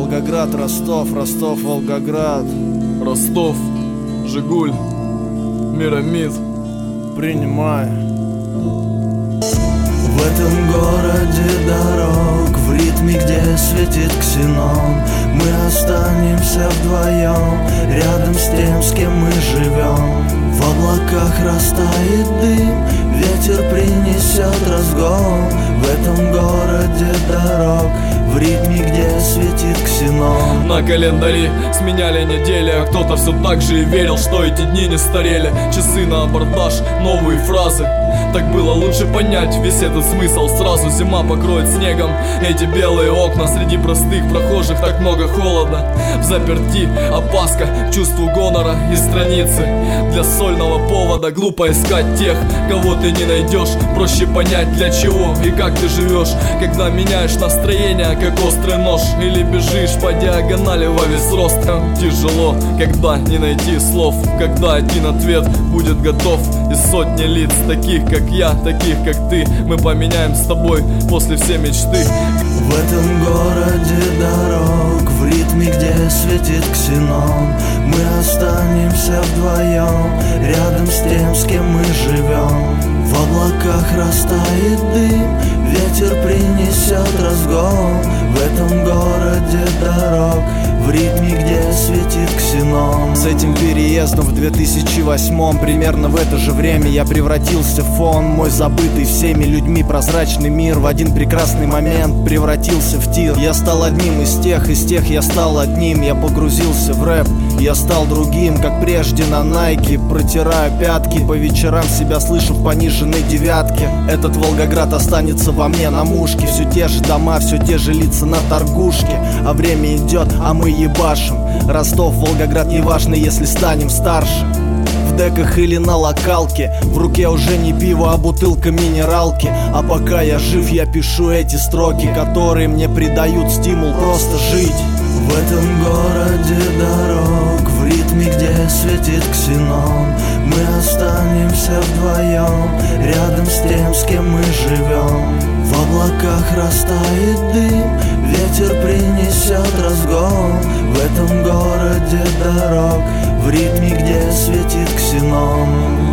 Волгоград, Ростов, Ростов, Волгоград. Ростов, Жигуль, Мирамид. Принимай. В этом городе дорог, в ритме, где светит ксенон, мы останемся вдвоем, рядом с тем, с кем мы живем. В облаках растает дым, ветер принесет разгон. В этом городе дорог, в ритме, где светит ксенон. На календаре сменяли недели, а кто-то все так же и верил, что эти дни не старели. Часы на абордаж, новые фразы. Так было лучше понять весь этот смысл сразу. Зима покроет снегом эти белые окна. Среди простых прохожих так много холода. В заперти опаска к чувству гонора и страницы для сольного повода. Глупо искать тех, кого ты не найдешь. Проще понять, для чего и как ты живешь, когда меняешь настроение, как острый нож, или бежишь по диагонали во весь рост. Тяжело, когда не найти слов, когда один ответ будет готов из сотни лиц, таких как я, таких как ты. Мы поменяем с тобой после все мечты. В этом городе дорог, в ритме, где светит ксенон, мы останемся вдвоем, рядом с тем, с кем мы живем. В облаках растает дым, ветер принесет разгон. В этом городе дорог, в ритме, где светит ксенон. С этим переездом в 2008-м, примерно в это же время, я превратился в фон. Мой забытый всеми людьми прозрачный мир в один прекрасный момент превратился в тир. Я стал одним из тех я стал одним. Я погрузился в рэп, я стал другим, как прежде на Найке. Протираю пятки, по вечерам себя слышу в пониженной девятке. Этот Волгоград останется во мне на мушке. Все те же дома, все те же лица на торгушке. А время идет, а мы ебашим. Ростов, Волгоград, неважно, если станем старше. В деках или на локалке, в руке уже не пиво, а бутылка минералки. А пока я жив, я пишу эти строки, которые мне придают стимул просто жить. В этом городе дорог, в ритме, где светит ксенон, мы останемся вдвоем, рядом с тем, с кем мы живем. В облаках растает дым, ветер принесет разгон. В этом городе дорог, в ритме, где светит ксенон.